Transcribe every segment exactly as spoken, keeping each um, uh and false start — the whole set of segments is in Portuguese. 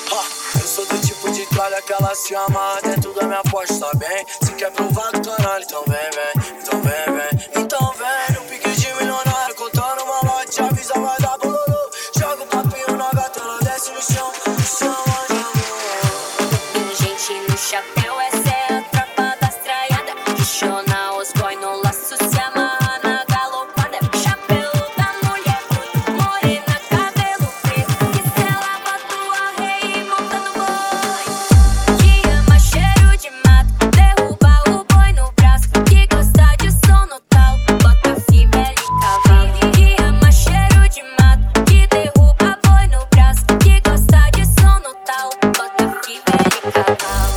Ha, eu sou do tipo de tralha que ela se amarra dentro da minha Porsche, tá bem? Se quer provar do caralho, então vem, vem, então vem, vem. Então vem, no pique de milionário, contando uma lote, avisa, vai dar bololô. Joga o papinho na gata, ela desce no chão, no chão, de amor. Gente no chapéu, essa é a tropa das traiadas. Questiona os boy no laço, se amarra na galopada. Chapéu da mulher, morena, cabelo preto. Que se ela batua rei, monta no boi. Que ama cheiro de mato, derruba o boi no braço. Que gosta de som no talo, bota fivela e cavalo. Que ama cheiro de mato, que derruba boi no braço. Que gosta de som no talo, bota fivela e cavalo.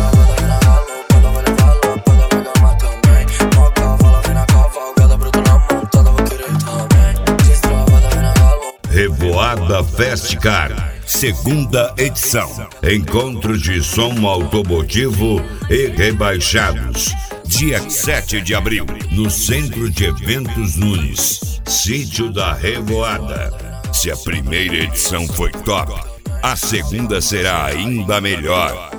Revoada Festcar, segunda edição. Encontro de som automotivo e rebaixados. Dia sete de abril, no Centro de Eventos Nunes, sítio da Revoada. Se a primeira edição foi top, a segunda será ainda melhor.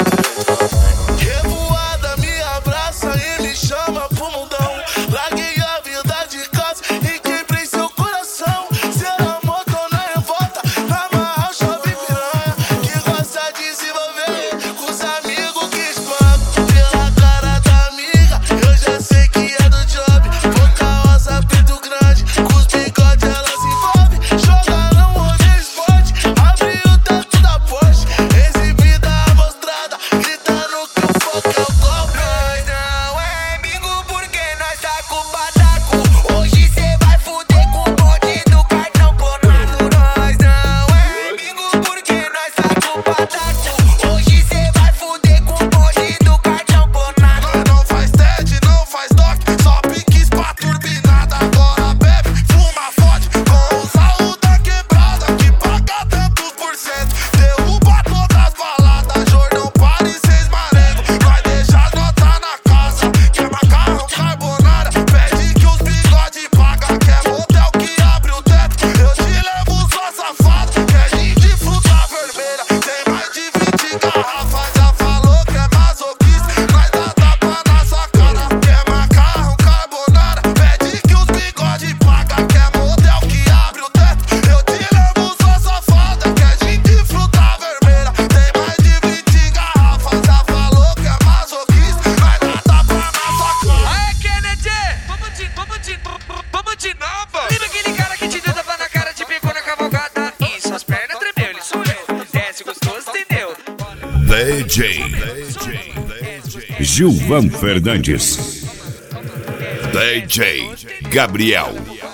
Revoada me abraça e me chama pro mundão. Larguei a vida de casa e quebrei seu coração. Será moto na revolta, na marra chove piranha. Que gosta de se envolver com os amigos que espancam. Pela cara da amiga, eu já sei que é do job. Boca rosa, pinto grande, com os bigodes ela se envolve. Joga não hoje esporte, abre o teto da Porsche. Exibida amostrada, gritando que o foco é o golpe. Nós não é amigo porque nós tá com pataco. Hoje cê vai fuder com o bonde do cartão clonado. Nós não é amigo porque nós tá com pataco. Hoje cê vai fuder com o bonde do cartão clonado. Nós não faz T E D, não faz doc, só piques pra turbinada. Agora bebe, fuma, fode com o saúde da quebrada. Que paga tantos por cento, derruba todas as baladas. Jordão, pare, cês marengo, nós deixa as notas na casa. Quer macarrão, carbonara, pede que os bigode paga. Quer motel que abre o teto, eu te levo sua safada. Quer gin de fruta vermelha, tem mais de vinte garrafas. Já falou que é masoquista, nós dá tapa na sua cara. Quer macarrão, carbonara, pede que os bigode paga. Quer motel que abre o teto, eu te levo sua safada. Quer gin de fruta vermelha, tem mais de vinte garrafas. Já falou que é masoquista, nós dá tapa na sua cara. Aê, Kennedy! Vamos de, vamos de, vamos de novo! Lembra aquele cara que te deu tapa na cara, te pegou na cavalgada e suas pernas tremeu, ele sumiu. Desce gostoso, entendeu? D J Gilvan Fernandes, D J Gabriel,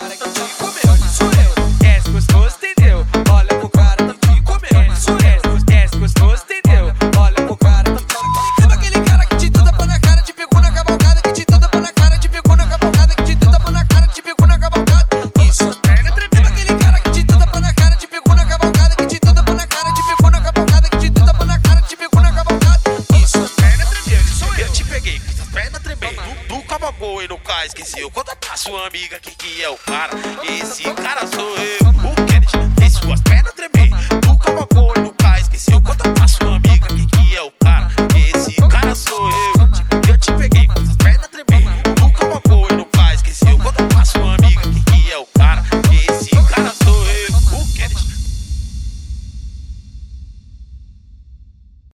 Desce gostoso, entendeu? Olha pro cara, não te comeu. Desce gostoso, entendeu? Olha pro cara, não te comeu. Lembra aquele cara que te deu tapa na cara, te pegou na cavalgada, que te deu tapa na cara, te pegou na cavalgada, que te deu tapa na cara, te pegou na cavalgada e suas pernas tremeu. Lembra aquele cara que te deu tapa na cara, te pegou na cavalgada, que te deu tapa na cara, te pegou na cavalgada, que te deu tapa na cara, te pegou na cavalgada e suas pernas tremeu. Ele sou eu. Eu te peguei, fiz as pernas tremer. Tu, tu cavalgou e no cais, esqueceu. Conta pra sua amiga que, que é o cara. Esse cara sou eu.